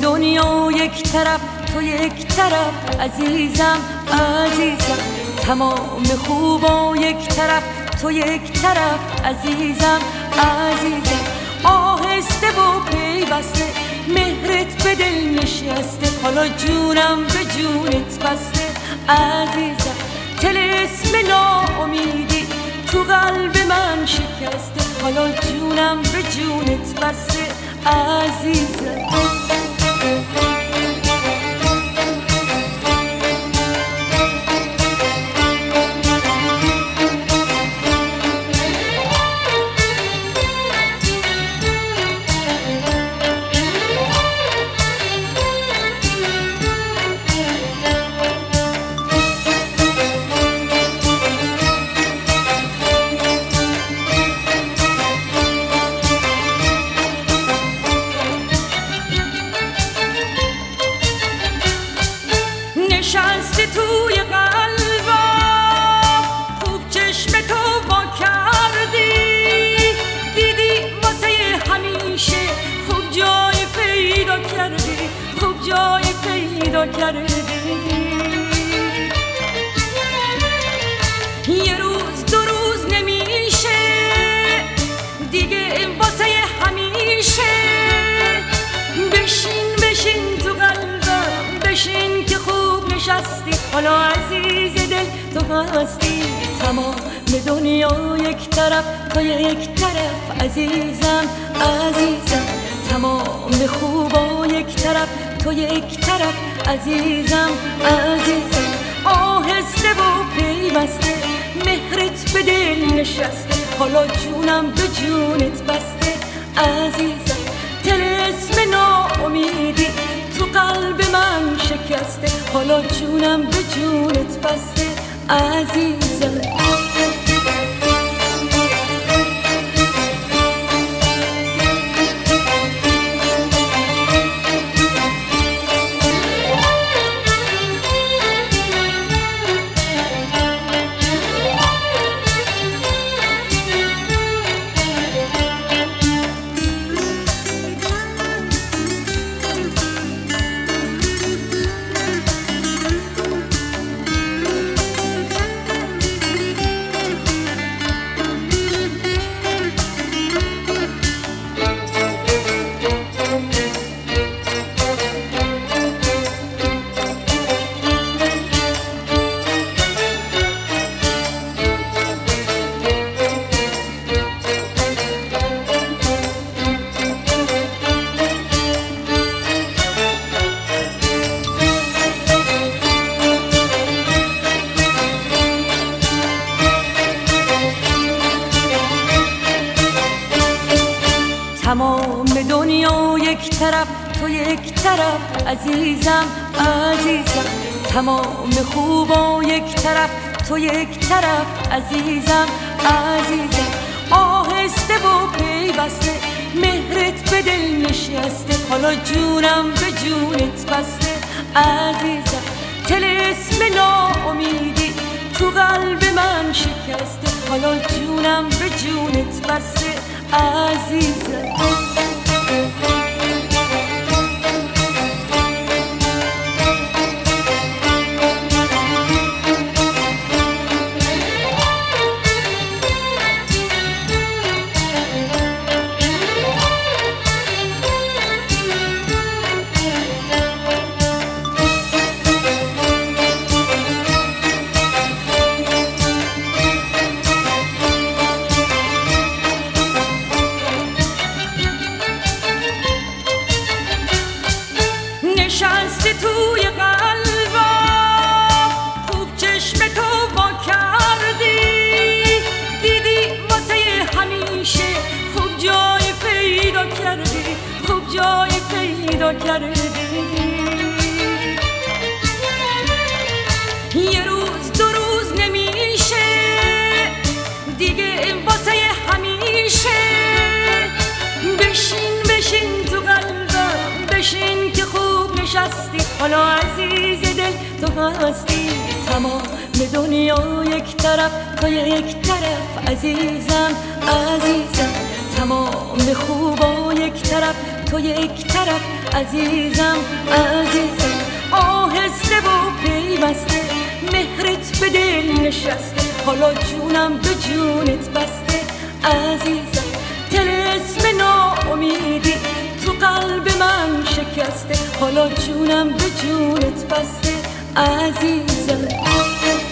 دنیا یک طرف تو یک طرف عزیزم عزیزم، تمام خوبا یک طرف تو یک طرف عزیزم عزیزم، آهسته و پیوسته مهرت به دل نشسته، حالا جونم به جونت بسته عزیزم، طلسم ناامیدی تو قلب من شکسته، حالا جونم به جونت بسته عزیزم. نشستی توی قلبم، خوب چشم تو وا کردی، دیدی واسه همیشه خوب جای پیدا کردی، خوب جای پیدا کردی، یه روز دو روز نمیشه دیگه واسه همیشه، بشین تو قلبم بشین که خوب نشستی، حالا عزیز دل تو هستی، تمام دنیا یک طرف تو یک طرف عزیزم عزیزم، تمام خوبا یک طرف تو یک طرف عزیزم عزیزم، آهسته و پیوسته مهرت به دل نشسته، حالا جونم به جونت بسته عزیزم، طلسم ناامیدی تو قلب من شکسته، حالا جونم به جونت بسته عزیزم. تمام دنیا یک طرف تو یک طرف عزیزم عزیزم، تمام خوبا یک طرف تو یک طرف عزیزم عزیزم، آهسته و پیوسته مهرت به دل نشسته، حالا جونم به جونت بسته عزیزم، طلسم ناامیدی تو قلب من شکسته، حالا جونم به جونت بسته عزیزم. نشستی توی قلبم، خوب چشم تو وا کردی، دیدی واسه همیشه خوب جای پیدا کردی، خوب جای پیدا کردی، یه روز دو روز نمیشه دیگه واسه همیشه، بشین تو قلبم بشین که خوب نشستی، حالا عزیز دل تو هستی، تمام دنیا یک طرف تو یک طرف عزیزم عزیزم، تمام خوبا یک طرف تو یک طرف عزیزم عزیزم آهسته و پیوسته مهرت به دل نشسته حالا جونم به جونت بسته عزیزم طلسم ناامیدی تو قلب من شکسته حالا جونم به جونت بسته عزیزم